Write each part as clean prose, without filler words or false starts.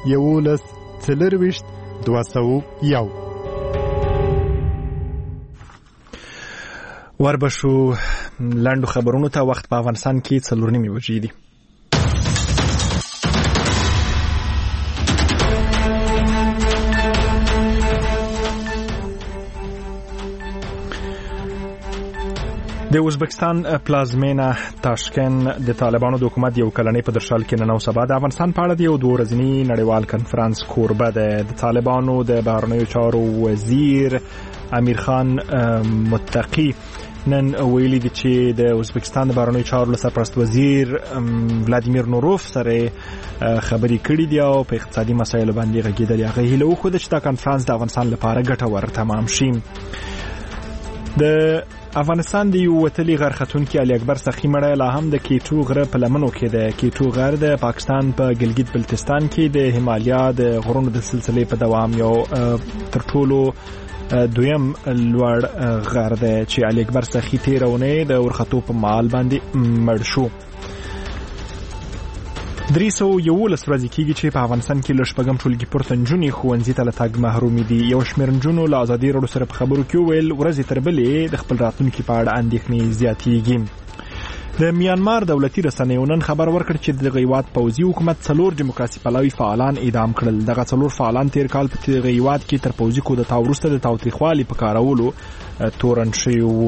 11 وربشو لاندو خبرونو ته وخت په افغانستان کې 4:30 بجې دي. د ازبکستان پلازمینه تاشکند د طالبانو د حکومت یو کلنۍ په درشل کې نن او سبا د افغانستان په اړه د یو 2 ورځني نړیوال کنفرانس کوربه ده. د طالبانو د بهرنیو چارو وزیر امیر خان متقی نن ویلي دي چې د ازبکستان د بهرنیو چارو سرپرست وزیر ولادیمیر نوروف سره خبرې کړې دي او په اقتصادي مسایلو باندې غږیدل. هغه هیله وکړه چې دا کنفرانس د افغانستان لپاره ګټور تمام شي. د افغانستان د یو وتلي غرختونکي علي اکبر سخی مړی لا هم د کیټو غره په لمنو کې ده. کیټو غر د پاکستان په ګلګت بلتستان کې د هیمالیا د غرونو د سلسلې په دوام یو تر ټولو دویم لوړ غر ده چې علي اکبر سخی تیرونه د ورختو په مال باندې مړ شو. 311 ورځې کېږي چې په افغانستان کې له شپږم ټولګي پورته نجونې ښوونځي ته له تګ محرومې دي. یو شمېر نجونو له ازادي راډیو سره په خبرو کې وویل ورځې تر بلې د خپل راتلونکي په اړه اندېښنې زیاتېږي. د میانمار دولتي رسنیو نن خبر ورکړ چې د هیواد پوځي حکومت 4 دیموکراسي پلوي فعالان اعدام کړل. دغه 4 فعالان تیر کال په هیواد کې تر پوځي کودتا وروسته د تاوتریخوالي په کارولو تورن شوي وو.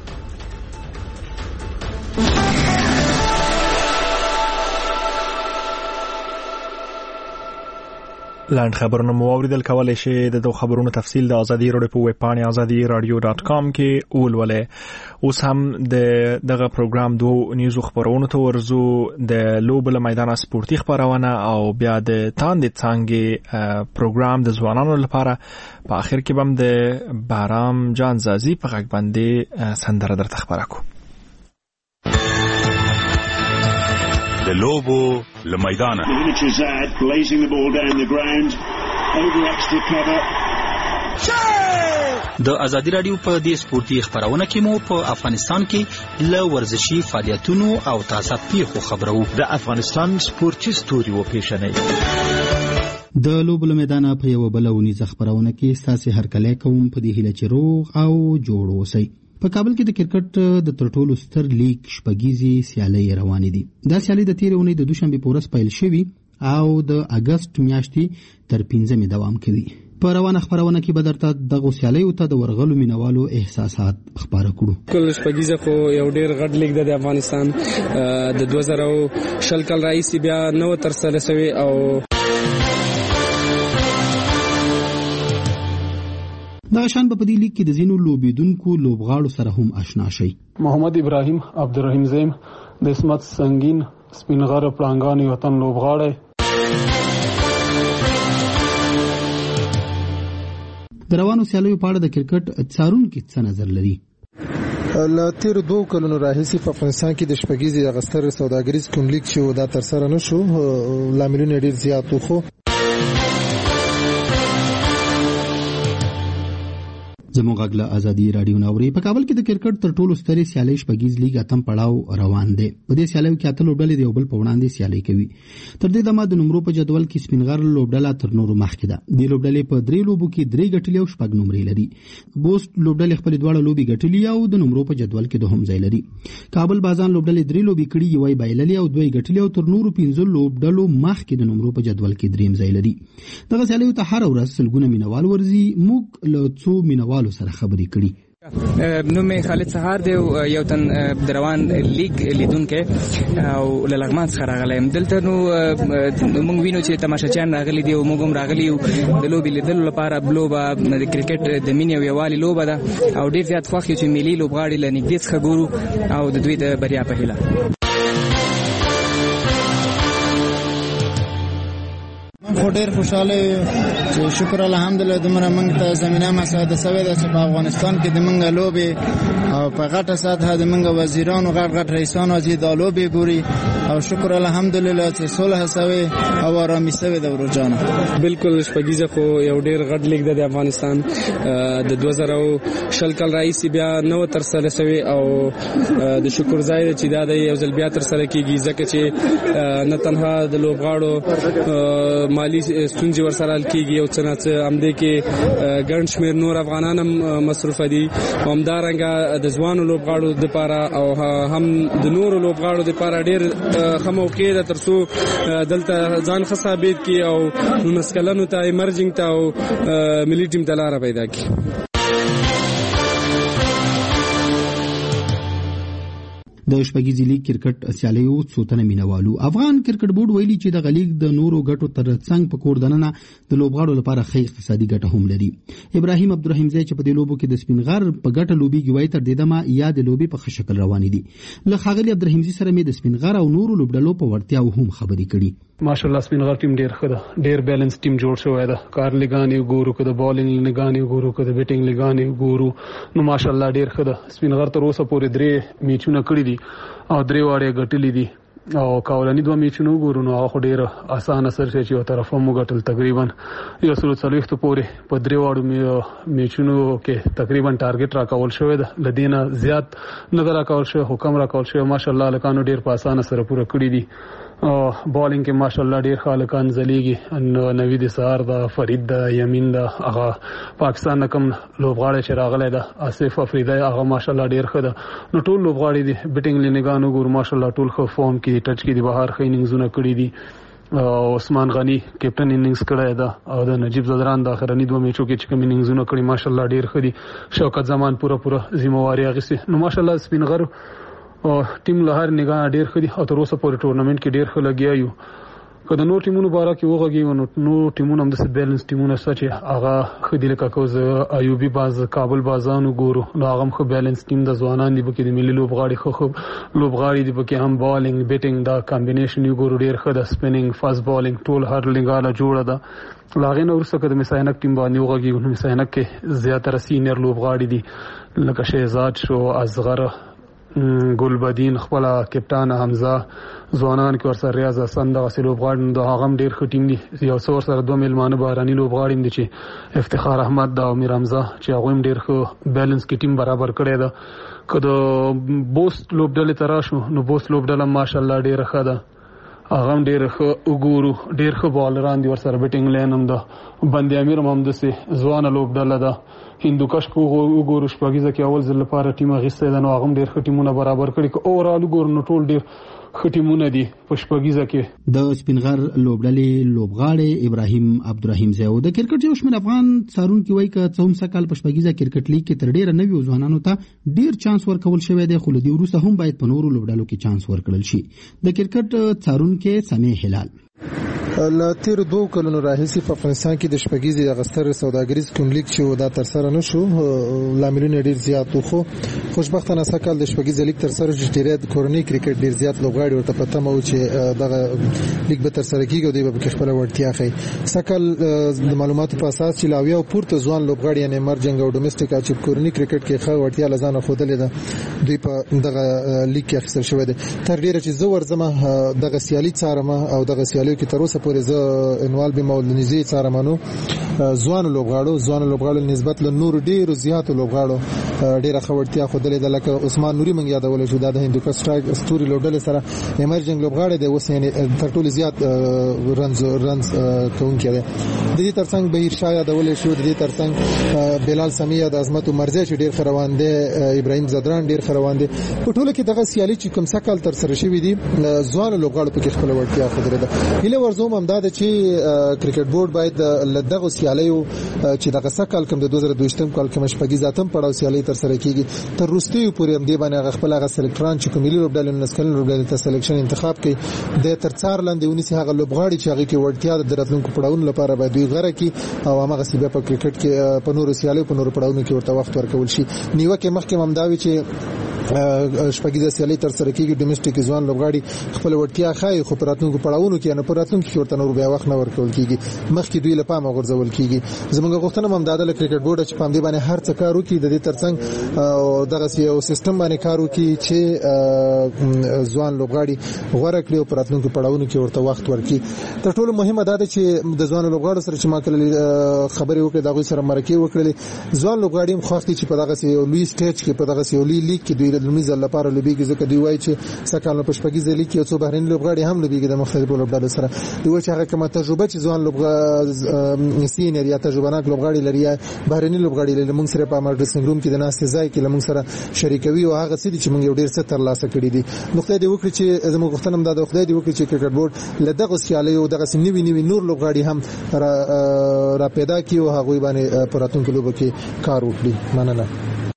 لاند خبرونه مو اوریدل. کولای شئ د دوه خبرونو تفصیل د ازادي راډیو په ویب پاڼه azadiradio.com کې ولولئ. اوس هم دغه پروګرام دوه نیوز خبرونو ته ورزو. د لوبل میدان سپورتي خبرونه او بیا د تاند څنګه پروګرام د ځوانانو لپاره په اخر کې بم د بارام جان زازي په غږ باندې سندره درته خبره کو. د لوبو لمیدانه د ازادي راډیو په دې سپورتي خبرونه کې مو په افغانستان کې له ورزشي فعالیتونو او تازه پیښو خبرو. د افغانستان سپورتي ستوري و پیښنې د لوبو لمیدانه په یو بل ونیزه خبرونه کې ساسي هرکلی کوم په دې هیله چې روغ او جوړ اوسئ. په کابل کې د کرکټ د ترټولو ستر لیګ شپږیزې سیالۍ روانې دي. دا سیالۍ د تېرې اونۍ د دوشنبې په ورځ پیل شوي او د اګست میاشتې تر 15 دوام کوي. په روانه خبرونه کې به درته دغه سیالیو ته د ورغلو مینوالو احساسات خبره کړو. کل شپږیزه خو یو ډیر غټ لیګ د افغانستان د 2020 کال راځي بیا نو تر سره شوی او دا شان په دې لیګ کې د زینو لوبیدونکو لوبغاړو سره هم آشنا شي. محمد ابراهیم عبدالرحیم زیم د اسمت سنگین سپینغر پړانګانی وطن لوبغاړی. د روانو سیالیو په اړه د کرکټ څارونکو څه نظر لري؟ له تیر 2 کلونو راهیسې په افغانستان کې د شپږیزې اغستر سوداګریز کوم لیګ چې دا تر سره نشو لاملونه ډیر زیات وو. زموږ غږ له ازادي راډیو نوري. په کابل کې د کرکټ تر ټولو سترې سیالۍ شپږیز لیګ اتم پړاو روان دی. په دې سیالیو کې اته لوبډلې د یو بل په وړاندې سیالي کوي. تر دې دمه د نمرو په جدول کې سپینغر لوبډله تر نورو مخکې ده. د لوبډلې په 3 لوبو کې 3 ګټلې او 6 نمرې لري. بوست لوبډلې خپل دواړه لوبي ګټلې او د نمرو په جدول کې دوهم ځای لري. کابل بازان لوبډلې 3 لوبي کړې یوې بایللې او 2 ګټلې او تر نورو 15 لوبډلو مخکې د نمرو په جدول کې دریم ځای لري. دغه سیالیو ته هر ورځ سلګونه مینوال ورزي. موږ له څو مینوالو سره خبرې کړې. نو مې خالد سهار دی یو تن دروان لیګ لیدونکو او لغمان څخه راغلم دلته. نو موږ وینو چې تماشاچیان راغلي دي او موږ هم راغلي یو د لوبي لیدلو لپاره. بلوبه د کرکټ د مینې او یووالي لوبه ده او ډېر زیات خوښ یو چې ملي لوبغاړي له نږدې څخه ګورو او د دوی د بریا په هیله. خو ډېر خوشاله چې شکر الحمدلله دمره موږ ته زمينه مساعده شوې ده چې په افغانستان کې د موږ لوبي او په غټه سطح د موږ وزیرانو غټ رئیسانو چې د لوبي ګوري او شکر الحمدلله چې صلح شوې او آرامي شوې ده ورجانه. بالکل شپږیزه خو یو ډېر غټ لیګ د افغانستان د 2020 کال راځي بیا نو تر سره شوی او د شکر ځای چې دا د یو ځل بیا تر سره کیږي ځکه چې نه تنها د لوبغاړو مالی ستونزې ورسره کیږي او څنګه همدې کې ګڼ شمېر نور افغانان هم مصروف دي همدارنګه د ځوانو لوبغاړو لپاره او هم د نورو لوبغاړو لپاره ډېر ښه موقع ده ترڅو دلته ځان ښه ثابت کړي او مسکلنو ته ایمرجنګ ته او ملي ټیم ته لاره پیدا کړي. د شپږیزې لیګ کرکټ سیالیو څو تنه مینوالو افغان کرکټ بورډ ویلي چې د لیګ د نورو ګټو ترڅنګ په کور دننه د لوبغاړو لپاره ښه اقتصادي ګټه هم لري. ابراهیم عبدالرحیم زی چې په دې لوبو کې د سپین غر په ګټه لوبي کوي تر دې دمه یا د لوبي په ښه شکل روان دي. له ښاغلي عبدالرحیم زی سره مې د سپین غر او نورو لوبډلو په ورتیاو هم خبرې کړي. ماشاءالله سپین غر ټیم ډیر ښه ده، ډیر بیلنس ټیم جوړ شوی ده. کار لګانی ګورو که د بالینګ لګانی ګورو که د بیټینګ لګانی ګورو نو ماشاءالله ډیر ښه ده. سپین غر تر اوسه پورې 3 میچونه کړی دي او 3 واړې ګټلې دي او کاولانی 2 میچونه ګورو نو هغه ډیر اسانه سر چې یو طرف هم ګټل تقریبا 140 پورې په 3 واړو میچونو کې تقریبا ټارګټ راکول شوی ده. لدینه زیات نه راکول شوی، حکم راکول شوی. ماشاءالله لکانو ډیر په اسانه سره پوره کړی دي. بالینګ کې ماشاءالله ډیر خالقان زلیږي، نوید سار دا، فرید دا، یمین دا، هغه پاکستان کم لوبغاړي چې راغلی دا آصف افریدی هغه ماشاءالله ډیر ښه ده. نو ټول لوبغاړي دي بیټینګ لنګانو ګور ماشاءالله ټول ښه فارم کې ټچ کې دي، بهر ښه اننګزونه کړی دي. عثمان غنی کیپټن اننګز کړی دا او د نجیب زدران د اخرنی 2 میچو کې چې کوم اننګزونه کړی ماشاءالله ډیر ښه دي. شوکت زمان پوره ذمہواری اخیسته. نو ماشاءالله سپین غر او ټیم له هر نگاه ډیر ښه دي او تر اوسه پورې ټورنمنت کې ډیر ښه لګیا یو. که د نور ټیمونو باره کې وغږیږو نو ټیمونه هم داسې بیلنس ټیمونه شته چې هغه ښه دي، لکه کوز ایوبي باز کابل بازانو ګورو نو هغه هم ښه بیلنس ټیم د ځوانان دي، پکې د ملي لوبغاړي ښه لوبغاړي دي، پکې هم بالینګ بیټینګ دا کمبینیشن یو ګورو ډیر ښه ده. سپینینګ فاست بالینګ ټول هر لنګاله جوړه ده. لاغې نو ورسره که د مساینک ټیم باندې وغږیږو نو مساینک کې زیاتره سینیر لوبغاړي دي لکه شهزاد شو، اصغر، ګلبدین، خپل کپټان حمزه، ځوانان کې ورسره ریاض حسن د غسل لوبغاړي د هغه ډیر ښه ټیم دي. یو څو سره 2 میلمانه بهراني لوبغاړي دي چې افتخار احمد دا او میر حمزه چې هغه هم ډیر ښه بیلنس کې ټیم برابر کړی ده. که د بوست لوبډلې ته راشو نو بوست لوبډله ماشاءالله ډیر ښه ده، هغه ډیر ښه وګورو، ډیر ښه بالران دي ورسره، بیټینګ لین هم ده. بندي امیر هم دسې ځوانه لوبډله ده. هندوکش کو وګورو شپږیزه کې اول ځل لپاره ټیم اخیستی ده نو هغه هم ډېر ښه ټیمونه برابر کړي. که اوورال وګورو نو ټول ډېر ښه ټیمونه دي په شپږیزه کې. د سپین غر لوبډلې لوبغاړی ابراهیم عبدالرحیم زی او د کرکټ یو شمېر افغان څارونکي وایي که څه هم سږ کال په شپږیزه کرکټ لیګ کې تر ډېره نویو ځوانانو ته ډېر چانس ورکول شوی دی، خو له دې وروسته هم باید په نورو لوبډلو کې چانس ورکړل شي. د کرکټ څارونکي سمیع هلال له تیر 2 کلونو راهیسې په افغانستان کې د شپږیزې اغستر سوداګریز کوم لیګ چې دا تر سره نشو لاملونه ډیر زیات وو. خوشبختانه سکهال د شپږیزې لیګ تر سره چې ډیر کورنۍ کرکټ ډیر زیات لوبغاړي ورته پته مو چې دغه لیګ به تر سره کیږي او دوی به خپل وړتیا ښيي. سکهال د معلوماتو په اساس چې لاویا او پورته ځوان لوبغاړي یعنی ایمرجنګ او ډومېسټیک چې کورنۍ کرکټ کې ښه وړتیا لزانه خودلې ده دوی په دغه لیګ کې اخیستل شوی دی. تر ډیره چې زه ورځم دغه سیالي څارم او دغه سیالیو کې تر اوسه پورې زه انوال به مولنيزي څارمانو ځوان لوبغاړو نسبت له نور ډیرو زیاتو لوبغاړو ډیره خبرتیا خودلې ده. لکه عثمان نوري منګ یادول شو د هندوکش ستوري لوبډلې سره ایمرجنګ لوبغاړي دی اوس یعنی تر ټولو زیات رنز کوونکی دی. د دې ترڅنګ بهیر شاه یادول شو، د دې ترڅنګ بلال سمیه د عظمت مرزي چې ډیر خروان دی، ابراهیم زدران ډیر خروان دی. په ټوله کې دغه سیالي چې کوم سکهال تر سره شوی دی ځوان لوبغاړو په کې خپل وړتیا خودلې ده. هله ورزوم هم دا چې کرکټ بورډ باید لدغه سیالیو چې دغه سکهال کوم د 2022 کال کې مشپګیزاتم پړاو سیالي تر سره کیږي تر وروستي پورې هم دی باندې خپل هغه سلیکټران چې کوملی لوبډلې نسکل لوبډلې ته سلیکشن انتخاب کوي د تر څار لاندې ونیسي هغه لوبغاړي چې هغه کې وړتیا د راتلونکو پړاوونو لپاره باید دوی غره کی او هغه سیبه په کرکټ کې په نورو سیالیو په نورو پړاوونو کې ورته وخت ورکول شي. نیوکه مخکې ممداوي چې شپږیزه سیالي تر سره کیږي ډومېسټیک ځوان لوبغاړي خپل وړتیا ښایي خو پراتونکو پړاوونو کې نه پراتونکو کې ورته نور بیا وخت نه ورکول کیږي، مخکې دوی لپاره مغرضول کیږي. زموږ غوښتنه هم د کرکټ بورډ چې پام دی باندې هر څه کار وکړي د دې ترڅنګ دغه یو سیستم باندې کار وکړي چې ځوان لوبغاړي غوړه کړي او پراتونکو پړاوونو کې ورته وخت ورکړي. تر ټولو مهمه دا ده چې د ځوان لوبغاړو سره چې ما کله خبرې وکړې دا غوي سره مرکه وکړلې ځوان لوبغاړي هم خوښ دي چې په دغه یو لوی سټیج کې په دغه یو لوی لیګ کې دوی لیګ د لومړي ځل لپاره لوبېږي، ځکه دوی وایي چې سږ کال په شپږیزه لیګ کې یو څو بهرني لوبغاړي هم لوبېږي د مختلفو لوبډلو سره. دوی وایي چې هغه کومه تجربه چې ځوان سینیر یا تجربه‌ناک لوبغاړي لري یا بهرني لوبغاړي لري، موږ سره په امر ډریسینګ روم کې د ناستې ځای کې موږ سره شریکوي او هغه څه دي چې موږ یو ډیر څه ترلاسه کړي دي. نو خدای دې وکړي چې زموږ غوښتنه هم دا خدای دې وکړي چې کرکټ بورډ له دغه سیالیو دغه نوي نور لوبغاړي هم را پیدا کړي او هغه باندې په راتلونکو لوبو کې کار وکړي. مننه.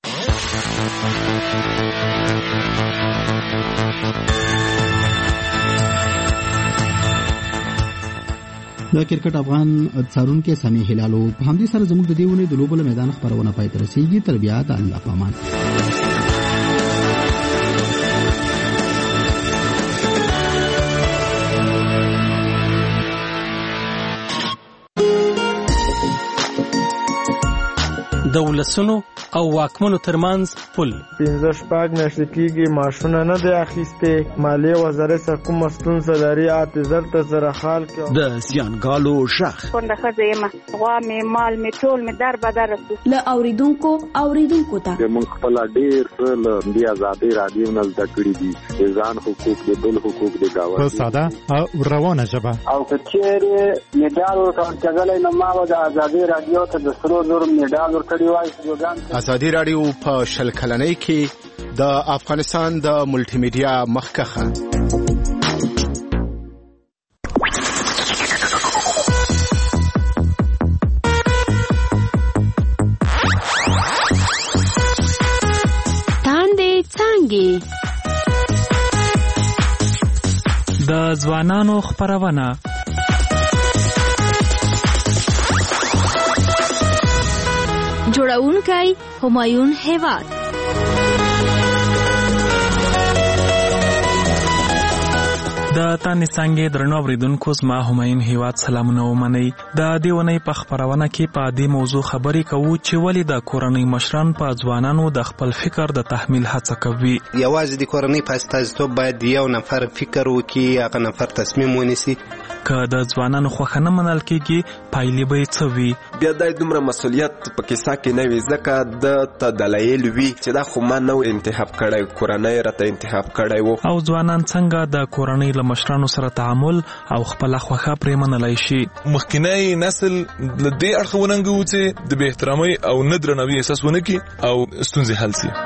د کرکټ افغان څارونکو سامي هلالو په همدې سره زموږ د دیونه د لوبو میدان خبرونه پای ته رسیدي. تر بیا د الله پامان. دولسونو او واکمنو ترمنځ پل 15 میاشتې کېږي ماشونه نه دی اخیستې، مالیې وزارت څخه کومه ستونزه لري، اعتذار ته زره خال کې د زیانګالو شخ کونډه ښځه یم، غوا مې مال مې ټول مې در بدر رسو له اوریدونکو ته موږ خپل ډیر څه له دې آزادۍ رادیو نه زده کړي دي، د ځان حقوق د بل حقوق د گاونډي په ساده او روانه ژبه. او کچېره میډال ورکړل نو ما د آزادۍ رادیو ته د سرو زر میډال ورکړی وای. آزادۍ رادیو په شل کلنۍ کې د افغانستان د ملټي میډیا مخکخه تاندې څنګه د ځوانانو خبرونه جوړونکی همایون هیواد. د تانې څنګه درنو اوریدونکو زما همایون هیواد سلامونه ومنئ. د دې ونې په خبرونه کې په دې موضوع خبرې کوو چې ولې د کورنۍ مشران په ځوانانو د خپل فکر د تحمیل هڅه کوي. یوازې د کورنۍ په استازیتوب باید یو نفر فکر وکړي، هغه نفر تصمیم ونیسي. که د ځوانانو خوښه نه منل کېږي پایلې به یې څه وي؟ بیا د دومره مسؤلیت په کیسه کې نه وي، ځکه د دلایل وي چې دا خو ما نو انتخاب کړی، کورنۍ راته انتخاب کړی وو. او ځوانان څنګه د کورنۍ له مشرانو سره تعامل او خپل خوښه پرې منلای شي؟ مخکینی نسل له دې اړخه وننګو چې د بې احترامۍ او نه درناوي احساس ونه کړي او ستونزې حل شي.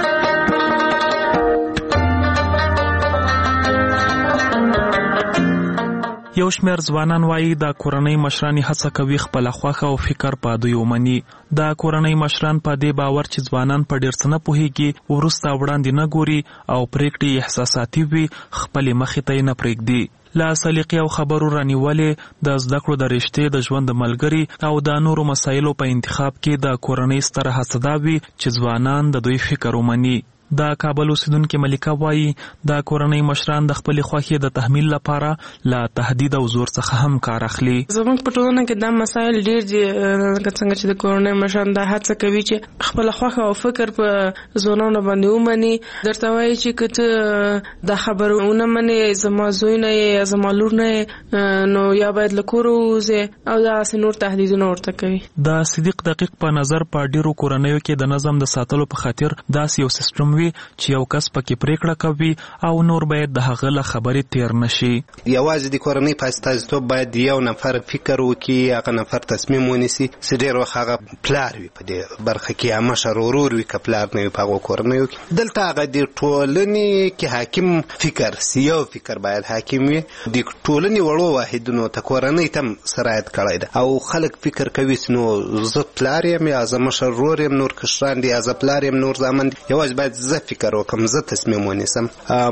یو شمېر ځوانان وایي د کورنۍ مشران هڅه کوي خپل خوښه او فکر په دوی ومني. د کورنۍ مشران په دې باور چې ځوانان په ډېر څه نه پوهېږي، وروسته وړاندې نه ګوري او پرېکړې احساساتي وي، خپلې مخې ته یې نه پرېږدي. له سلیقې او خبرو رانیولې د زده کړو د رشتې د ژوند د ملګري او د نورو مسایلو په انتخاب کې د کورنۍ ستره هڅه دا وي چې ځوانان د دوی فکر ومني. د کابل اوسیدونکې ملکه وایي د کورنۍ مشران د خپلې خوښې د تحمیل لپاره له تهدید او زور څخه هم کار اخلي. زموږ په ټولنه کې دا مسایل ډېر دي، لکه څنګه چې د کورنۍ مشران دا هڅه کوي چې خپله خوښه او فکر په ځوانانو باندې ومني. درته وایي چې که ته دا خبره ونه منې، زما زوی نه یې یا زما لور نه یې، نو یا باید له کوره ووځې او داسې نور تهدیدونه ورته کوي. د صدیق دقیق په نظر په ډېرو کورنیو کې د نظم د ساتلو په خاطر داسې یو سیستم چې یو کس پکې پریکړه کوي او نور باید د هغه له خبرې تیر نشي. یوازې د کورنۍ په استازیتوب باید یو نفر فکر وکړي، هغه نفر تصمیم ونیسي. چې ډېر وخت هغه پلار وي په دې برخه کې، یا مشر ورور وي، که پلار نه وي په هغو کورنیو کې. دلته هغه د ټولنې کې حاکم فکر سیو فکر باید حاکم وي. د ټولنې وړو واحدونو ته کورنۍ ته هم سرایت کړی ده او خلک فکر کوي چې نو زه پلار یم یا زه مشر ورور یم، نور کشران دي، یا زه پلار یم، نور زامن دي. یوازې باید زه فکر وکم، زه تصمیم ونیسم.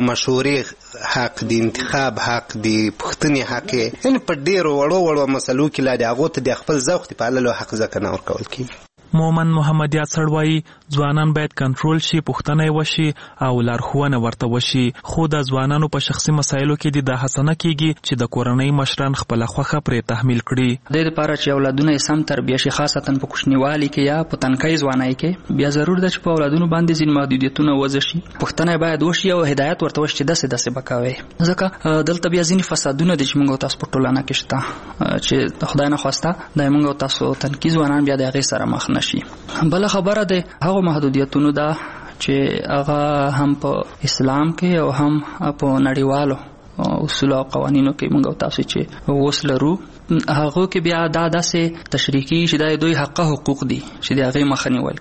مشورې حق دی، انتخاب حق دی، پوښتنې حق دی. یعنې په ډېرو وړو مسلو کې لا د هغو ته د خپل ذوق د پاللو حق ځکه نه ورکول کېږي. مومن محمد یاسر وایي ځوانان باید کنټرول شي، پوښتنه یې وشي او لارښوونه ورته وشي. خو د ځوانانو په شخصي مسایلو کې د هڅه نه کېږي چې د کورنۍ مشران خپله خوښه پرې تحمیل کړي. د دې لپاره چې اولادونه یې سم تربیه شي، خاصتا په کوچنیوالي کې یا په تنکۍ ځوانۍ کې، بیا ضرور ده چې په اولادونو باندې ځینې محدودیتونه وضع شي. پوښتنه باید وشي او هدایت ورته وشي چې داسې به کوئ، ځکه دلته بیا ځینې فسادونه دي چې موږ او تاسو په ټولنه کې شته چې خدای نخواسته د موږ او تاسو تنکي ځوانان بیا د هغې سره مخ نشي. بله خبره ده هغه محدودیتونو ده چې هغه هم په اسلام کې او هم په نړیوالو اصول او قوانینو کې موږ تاسو چې اوس لرو هغه کې بیا دا داسې تشریحي چې دا دوی حقوق دي چې د هغه مخنیوي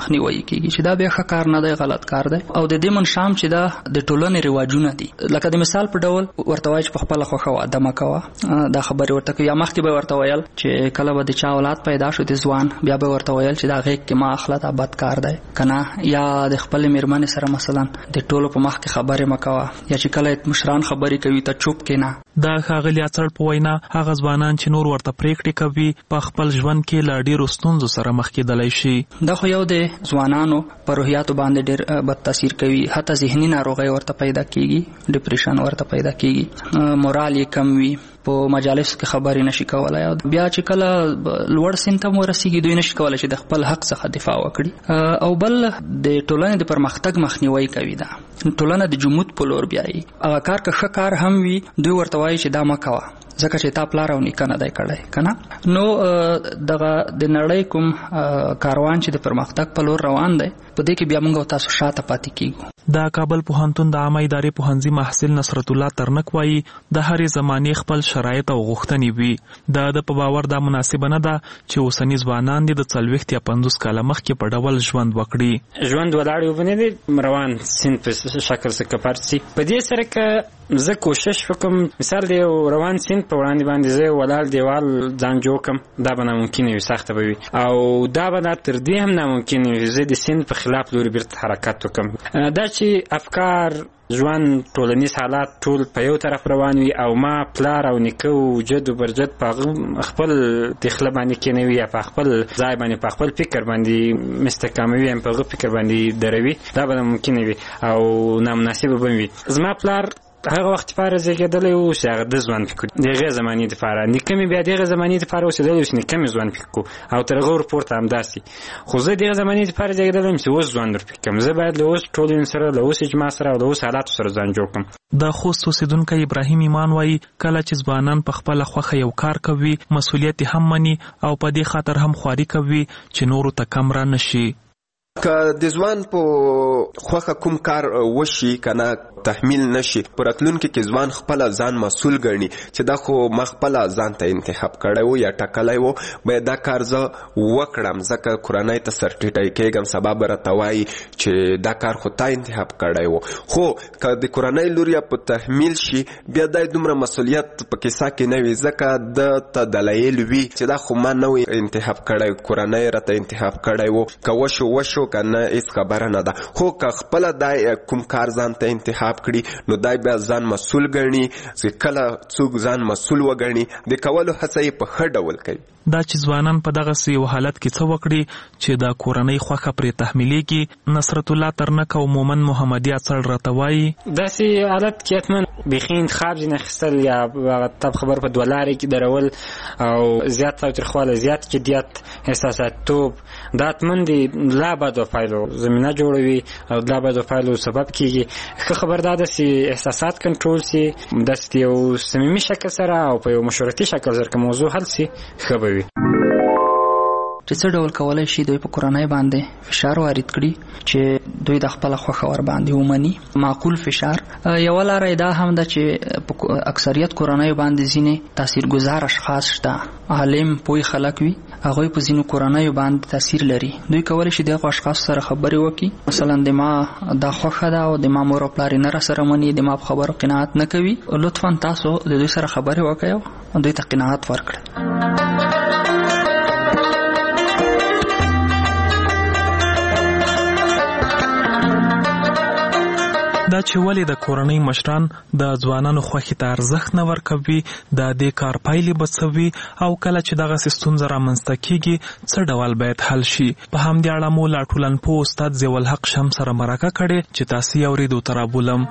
کیږي چې دا به ښه کار نه دی غلط کار دی او د دې منشام چې دا د ټولنې رواجونه دي لکه د مثال په ډول ورته وایي چې په خپل خوخه واده مکوه دا خبره ورته کوي یا مخکې به ورته ویل چې کله به د چا اولاد پیدا شو د ځوان بیا به ورته ویل چې دا غیږ کې ما اخلا دا بد کار دی کنه یا د خپل میرمن سره مثلا د ټولو په مخ کې خبره مکوه یا چې کله مشران خبرې کوي ته چوپ کینه دا ښاغلي اڅړ په وینا هغه ځوانان چې نور ورته پریکړې کوي په خپل ژوند کې لا ډېرو ستونزو سره مخ کېدلی شي. دا خو یو د ځوانانو په روحیاتو باندې ډېر بد تاثیر کوي حتی ذهني ناروغۍ ورته پیدا کیږي ډیپریشن ورته پیدا کیږي مورال یې کم وي په مجالس کې خبرې نشي کولای او بیا چې کله لوړ سن ته ورسیږي دوی نشي کولای چې د خپل حق څخه دفاع وکړي او بل د ټولنې د پرمختګ مخنیوي کوي دا ټولنه د جمود په لور بیایي هغه کار که ښه کار هم وي دوی ورته وایي چې دا مه کوه ځکه چې تا پلار او نیکه نه دی کړی کنه نو دغه د نړۍ کوم کاروان چې د پرمختګ په لور روان دی په دې کې بیا موږ تاسو شاته پاتې کیږو. د کابل پوهنتون د عامه ادارې پوهنځي محصل نصرت الله ترنک وایي د هرې زمانې خپل شرایط او غوښتنې وي د په باور دا مناسبه نه ده چې اوسني ځوانان د 40 یا 50 کاله مخکې په ډول ژوند وکړي ژوند ولاړ وبنه دي روان سین په شکل څخه کپارسي په دې سره که زه کوشش وکم مثال دی روان سین په وړاندې باندې زه ولال دیوال ځان جوړ کم دا به ناممکن وي سخت به وي او دا به تر دې هم ناممکن وي زه د سین په خلاف لوري بیرته حرکت وکم دا چې افکار ژوند ټولنیز حالات ټول په یو طرف روان وي او ما پلار او نیکه او جد او برجد په خپل دخله باندې کېنوي یا په خپل ځای باندې په خپل فکر باندې مستقاموي هم په فکر باندې دروي دا به ممکن وي او نامناسب به وي زما پلار هغه وخت لپاره زیږېدلی و چې هغه د ژوند فکر د هغې زمانې دپاره نیکه مې بیا د هغې زمانې دپاره اوسېدلی و چې نیکه مې ژوند فکر کړو او تر هغه ورپورته همداسې خو زه د هغې زمانې دپاره زیږېدلی یم چې اوس ژوند ورفکر کړم زه باید له اوس ټولنې سره له اوس اجماع سره او له اوس حالاتو سره ځان جوړ کړم. د خوست اوسېدونکی ابراهیم ایمان وایي کله چې ځوانان په خپله خوښه یو کار کوي مسؤلیت هم مني او په دې خاطر هم خواري کوي چې نورو ته کم را نشي. که د ځوان په خوخه کوم کار وشي کنه تحمیل نشي په راتلونکي کې ځوان خپل ځان مسؤل ګڼي چې دا خو ما خپل ځان ته انتخاب کړی و یا ټاکلی و باید دا کار زه وکړم ځکه کورنۍ ته سرټیټی کېږم سبا به راته وایي چې دا کار خو تا انتخاب کړی و خو که د کورنۍ لور یا په تحمیل شي بیا دا دومره مسؤلیت په کیسه کې نه وي ځکه د ته دلایل وي چې دا خو ما نه وي انتخاب کړی کورنۍ راته انتخاب کړی و که وشو کنه هیڅ خبره نه ده خو که خپله دا کوم کار ځان ته انتخاب کړي نو دا بیا ځان مسؤل ګڼي چې کله څوک ځان مسؤل وګڼي د کولو هڅه یې په ښه ډول کوي. دا چې ځوانان په دغسې یو حالت کې څه وکړي چې د کورنۍ خوښه پرې تحمیلېږي نصرت الله ترنک او مومن محمدي اڅړ راته وایي داسې حالت کې حتما بیخي انتخاب ځینې اخیستل یا تب خبر په دوه لارې کې درول او زیات تاوتریخوالی زیات جدیت احساساتوب دا حتما د لا بدو پایلو زمینه جوړوي او لا بدو پایلو سبب کېږي. ښه خبر دا ده چې احساسات کنټرول سي داسې یو صمیمي شکل سره او په یو مشورتي شکل سره که موضوع حل سي ښه به وي. چې څه ډول کولای شي دوی په کورنۍ باندې فشار وارد کړي چې دوی د خپل خوښه ور باندې ومني معقول فشار. یوه لاره دا هم ده چې په اکثریت کورنۍ باندې ځینې تاثیرګذار اشخاص شته عالم پوه خلک وي هغوی په ځینو کورنیو باندې تاثیر لري دوی کولی شي دغه اشخاص سره خبرې وکړي مثلا د ما دا خوښه ده او د ما مور او پلار یې نه راسره مني د ما په خبرو قناعت نه کوي لطفا تاسو د دوی سره خبرې وکړئ او دوی ته قناعت ورکړئ. دا چې ولې د کورنۍ مشران د ځوانانو خوښې ته ارزښت نه ورکوي د دې کار پایلې به څه وي او کله چې دغسې ستونزه رامنځته کیږي څه ډول باید حل شي. په همدې اړه مو لا ټولنپوه استاد ضیاءالحق شمس سره مرکه کړې چې تاسې یې اورېدو ته رابولم.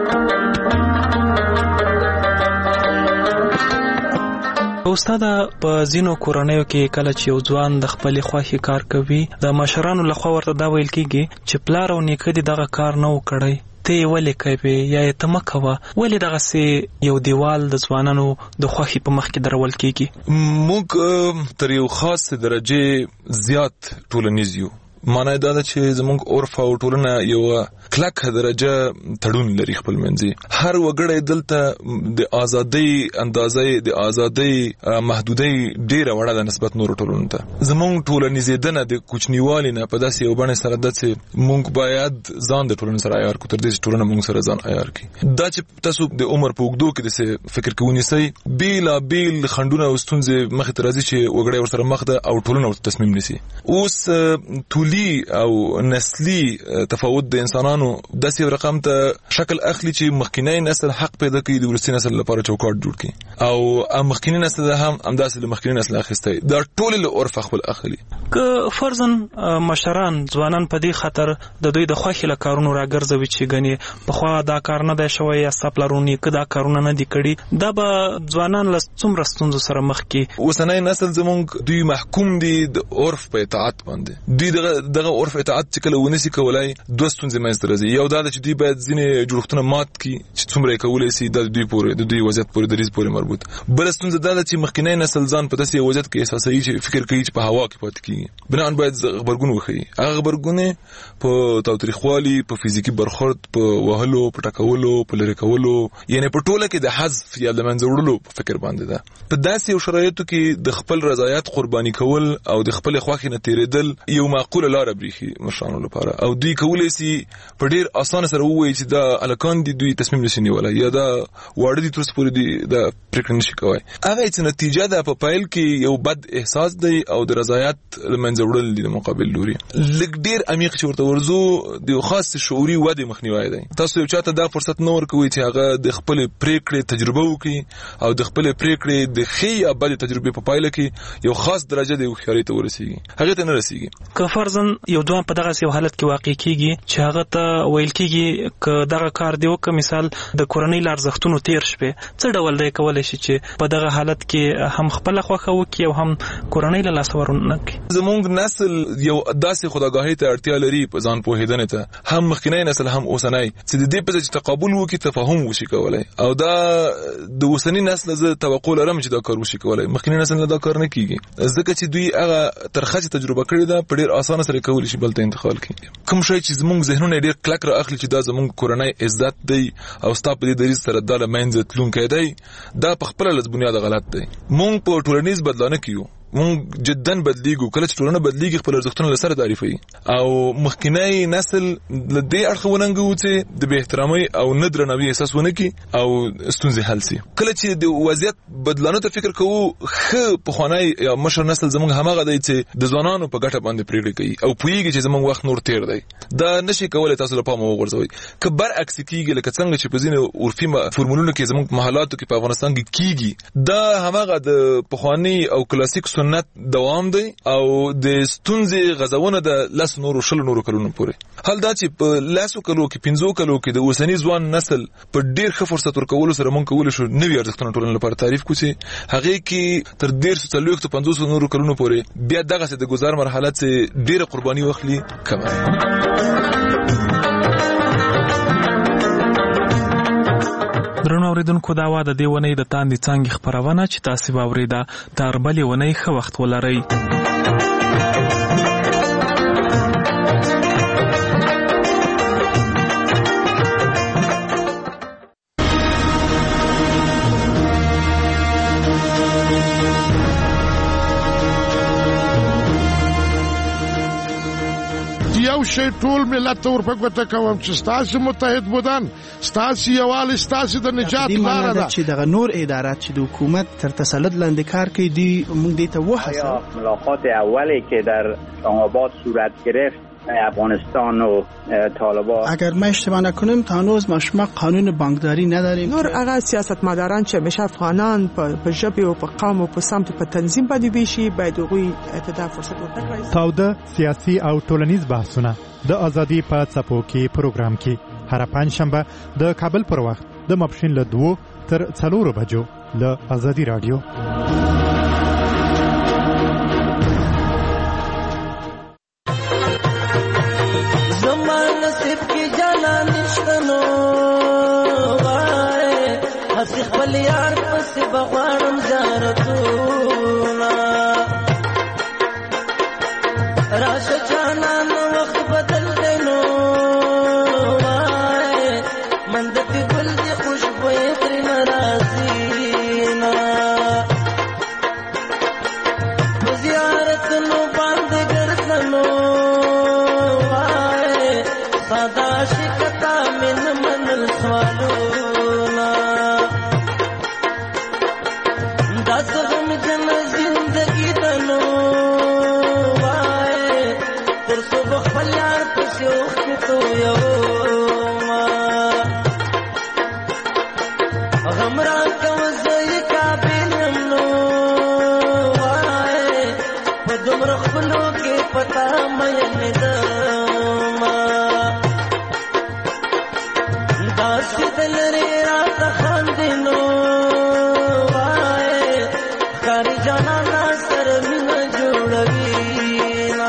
استاده په ځینو کورنیو کې کله چې یو ځوان د خپلې خوښې کار کوي د مشرانو لخوا ورته دا ویل کېږي چې پلار او نیکه دې دغه کار نه و کړی ته یې ولې کوې یا یې ته مه کوه ولې دغسې یو دیوال د ځوانانو د خوښې په مخ کې درول کېږي. موږ تر یو خاص درجې زیات ټولنیز یو معنی دا ده چې زمونږ عرف او ټولنه یو کلکه درجه تړون لري خپل منځي. هر وګړی دلته د ازادۍ اندازې د ازادۍ محدودۍ ډیره وړه ده نسبت نورو ټولنو ته. زمونږ ټولنیزېدنه د کوچنیوالي نه په داسې یو بڼه سره ده چې مونږ باید ځان د ټولنې سره عیار کړو تر دې چې ټولنه مونږ سره ځان عیار کړي. دا چې تاسو د عمر په اوږدو کې داسې فکر کوونیسئ بېلابېل خنډونه او ستونزې مخې ته راځي چې وګړی ورسره مخ ده او ټولنه ورته تصمیم نیسي. اوس طولي او نسلي تفاوت د انسانانو داسې یو رقم ته شکل اخلي چې مخکینی نسل حق پیدا کوي د وروستي نسل لپاره چوکاټ جوړ کړي او مخکینی نسل هم همداسې له مخکینی نسل اخیستی. دا ټول له عرف خپل اخلي. که فرضاً مشران ځوانان په دې خاطر د دوی د خوښې له کارونو راګرځوي چې ګنې پخوا دا کار نه دی شوی یا ستا پلرونو که دا کارونه نه دي کړي، دا به ځوانان له څومره ستونزو سره مخ کړي. اوسنی نسل زمونږ دوی محکوم دي د عرف په اطاعت باندې. دوی دغه عرف اطاعت چې کله ونسي کولای دوه ستونزې منځته راځي. یو دا ده چې دوی باید ځینې جوړښتونه مات کړي چې څومره یې کولی سي د دوی پورې د دوی وضعیت پورې دریځ پورې مربوط. بله ستونزه دا ده چې مخکینی نسل ځان په داسې وضعیت کې احساسوي چې فکر کوي چې په هوا کې پاتې کېږي. بناً باید غبرګون وښیي. هغه غبرګون په تاوتریخوالي، په فزیکي برخورد، په وهلو، په ټکولو، په لرې کولو، یعنې په ټوله کې د حذف یا د منځه وړلو په فکر باندې ده. په داسې یو شرایطو کې د خپل رضایت قرباني کول او د خپل خوښې نه تېرېدل یو معقوله لاره برېښي مشرانو لپاره، او دوی کولی سي په ډېر اسانه سره ووایي چې دا هلکان دي، دوی تصمیم نشي نیولی، یا دا واړه دي تر اوسه پورې دوی دا پرېکړه نشي کوی. هغه څه نتیجه ده په پیل کې یو بد احساس دی او د رضایت له منځه وړل دي د مقابل لوري. لږ ډېر عمیق چې ورته ورځو د یو خاص شعوري ودې مخنیوی دی. تاسو یو چاته دا فرصت نه ورکوئ چې هغه د خپلې پرېکړې تجربه وکړي او د خپلې پرېکړې د ښې یا بدې تجربې په پایله کې یو خاص درجه د هوښیارۍ ته ورسېږي، هغې ته نه رسېږي. که فرضاً یو ځوان په دغسې یو حالت کې واقع کېږي چې هغه ته ویل کېږي که دغه کار دې وکړه، مثال د کورنۍ له ارزښتونو تېر شوې، څه ډول دی کولی شي چې په دغه حالت کې هم خپله خوښه وکړي او هم کورنۍ له لاسه ورنه کړي؟ زمونږ نسل یو داسې خودآګاهۍ ته اړتیا لري په ځان پوهېدنې ته، هم مخکینی نسل هم اوسنی، چې د دې په ځای چې تقابل وکړي تفاهم وشي کولی. او دا د اوسني نسل زه توقع لرم چې دا کار وشي کولی. مخکینی نسل نه دا کار نه کېږي ځکه چې دوی هغه ترخه چې تجربه کړې ده په ډېر اسانه سره کولی شي بل ته انتقال کړي. کوم شی چې زمونږ ذهنونه ډېر کلک را اخلي چې دا زمونږ کورنی عزت دی او ستا په دې دریځ سره دا له منځه تلونکی دی، دا په خپله له بنیاده غلط دی. مونږ په ټولنیز بدلانه کې یو، مونږ جدا بدلیږو. کله چې ټولنه بدلیږي خپل ارزښتونه له سره تعریفوي، او مخکینی نسل له دې اړخه وننګو چې د بې احترامۍ او نه درناوي احساس ونه کړي او ستونزې حل سي. کله چې د وضعیت بدلانو ته فکر کوو، ښه پخوانی یا مشر نسل زمونږ هماغه دی چې د ځوانانو په ګټه باندې پرېکړې کوي او پوهېږي چې زمونږ وخت نور تېر دی. دا نشي کولی تاسو له پامه وغورځوئ. که برعکس کېږي لکه څنګه چې په ځینې عرفي فورمولونو کې زمونږ په محلاتو کې په افغانستان کې کېږي، دا هماغه د پخواني او کلاسیک سنت دوام دی او د ستونزې غځونه د 10 نورو کلونو پورې. حال دا چې په 10 کلو کې 15 کلو کې د اوسني ځوان نسل په ډېر ښه فرصت ورکولو سره مونږ کولی شو نوي ارزښتونه ټولنې لپاره تعریف کړو چې هغې کې تر 150 نورو کلونو پورې بیا دغسې د ګزار مرحله چې ډېره قرباني واخلي کمه. درنو اوریدونکو، دا وا د دې ونې د تاندې څانګې خپرونه چې تاسې به اورېده. تر بلې ونې ښه وخت ولرئ. یو شی ټول ملت ته ورپګوته کوم چې ستاسو متحد بودن، ستاسو یووالی ستاسو د نجات لاره ده. چې دغه نور ادارات چې د حکومت تر تسلط لاندې کار کوي، دی موږ دې ته وهڅوو. ملاقات اولی که در آباد صورت گرفت افغانستان و طالبان، اگر ما اشتباه نکنیم تا هنوز ما قانون بانکداری نداریم. نور هغه سیاستمداران چې همیشه افغانان په ژبه او په قوم او په سمت په تنظیم باندې ویشي، باید هغوی ته فرصت ورکړي. تاوده سیاسي او ټولنیز بحثونه د ازادي په څپو کې پروګرام کې هر پنځشنبه د کابل پر وخت د ماپښین له 2 تر 4 بجو له ازادي رادیو. خپل یار پس بغوارم زارتونا راشه جانان دومره خپلو کې پتا مین دما داسې د لرې راته خاندینو وای ښکاري جانانا سره مینه جوړوینا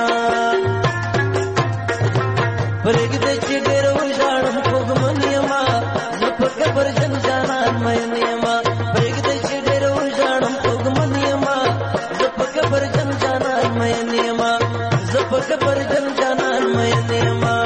پرېږدی چې ډېر وژاړم خوږمن یما زه په قبر جن جانان مین یما پرېږدی چې ډېر وژاړم خوږمن یما زه په قبر جن جانان مین یما زه په قبر جن جانان مین یما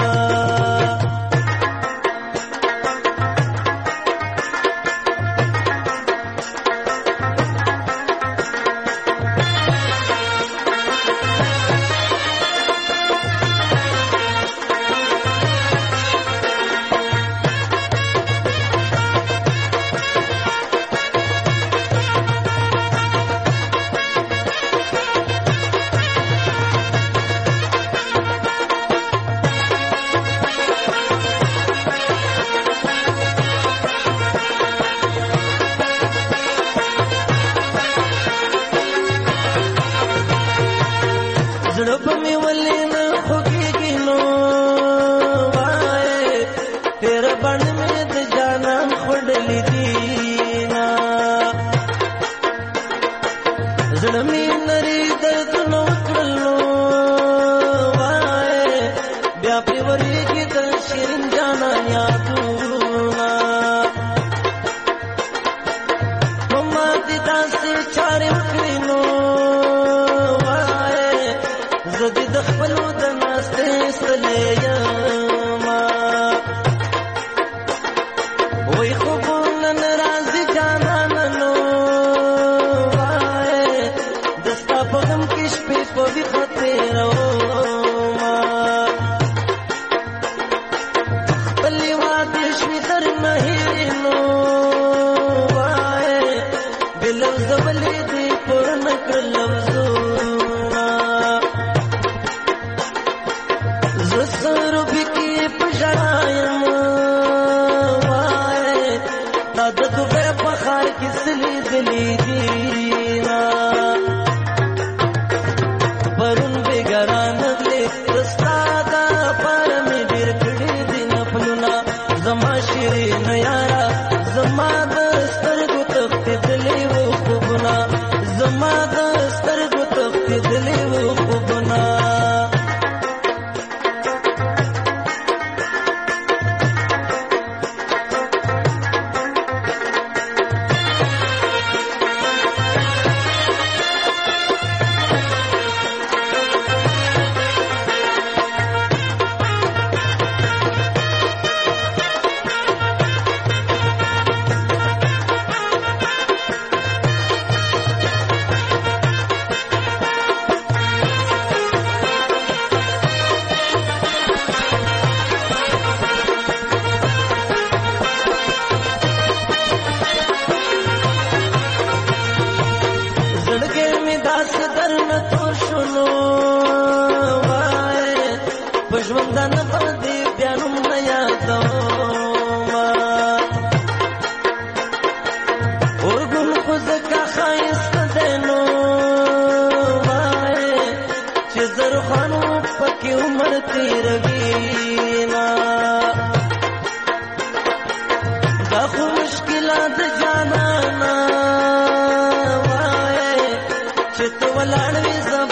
ولاړ وې